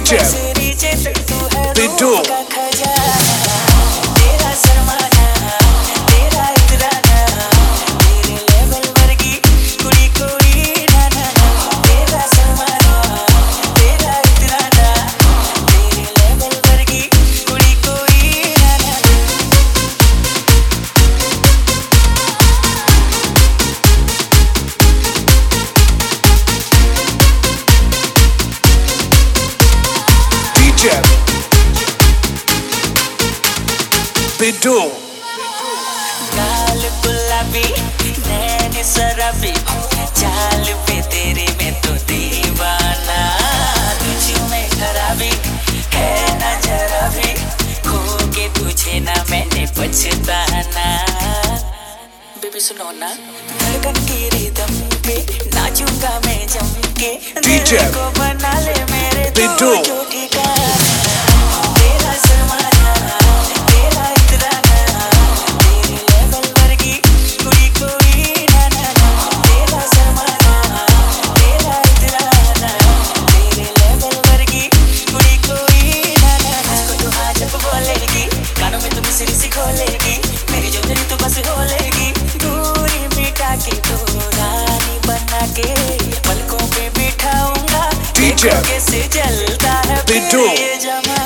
DJ Bidu Bidu गाल गुलाबी नैन शराबी चाल पे तेरी मैं तो दीवाना तुझ में खराबी है ना जरा भी खो के तुझे ना मैंने पछताना बेबी सुनो ना धड़कन की रिदम पे नाचूंगा मैं जम के DJ दिल को बना ले मेरे Bidu जो ठिकाना तेरा शर्माना तेरा इतराना तेरे लेवल वर्गी कोई कोई ना ना तेरा शर्माना तेरा इतराना तेरे लेवल वर्गी कोई कोई ना ना मुझको तू हाँ जब बोलेगी कानों में तू मिसरी सी खोलेगी मेरी जो तेरी तो बस होलेगी दूरी मिटा के तो रानी बना के पलकों पे बिठाऊंगा DJ कैसे जलता है Bidu ये जमाना